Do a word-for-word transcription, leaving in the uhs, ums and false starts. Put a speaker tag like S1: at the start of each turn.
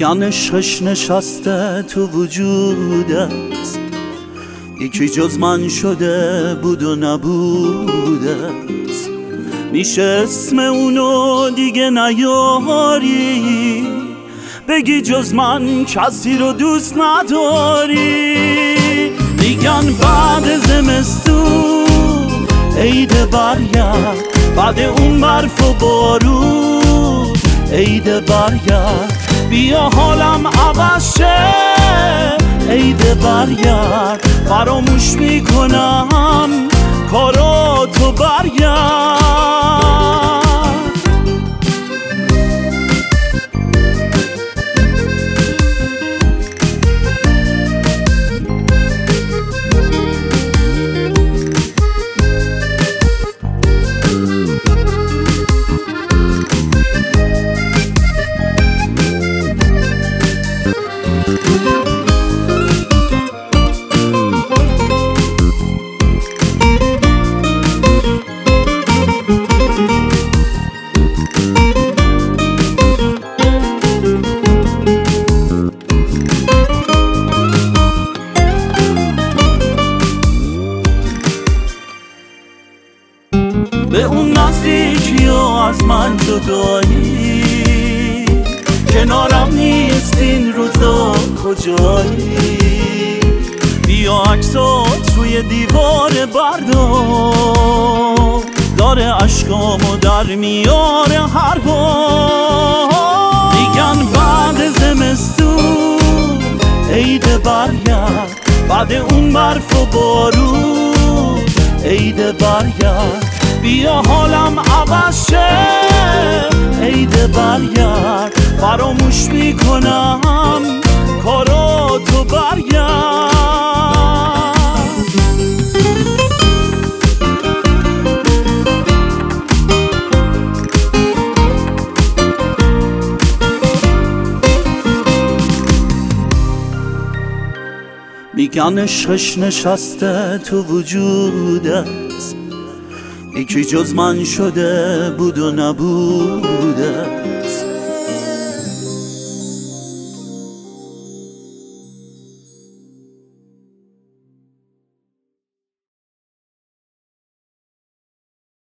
S1: میگن عشقش نشسته تو وجودت، یکی جز من شده بود و نبودت. میشه اسم اونو دیگه نیاری، بگی جز من کسی رو دوست نداری. میگن بعد زمستون عید برگرد، بعد اون برف و بارون عید برگرد. بیا حالم عوض شه عید برگرد، فراموش میکنم کارا تو برگرد. به اون نزدیکی و از من جدایی، کنارم نیست این روزا کجایی. بیا عکسات روی دیوار بردار، داره عشقامو در میاره هر بار. میگن بعد زمستون عید برگرد، بعد اون برف و بارون عید برگرد. بیا حالم عوض شه عید برگرد، فراموش میکنم کارا تو برگرد. میگن عشقش نشسته تو وجودت، یکی جز من شده بود و نبودت.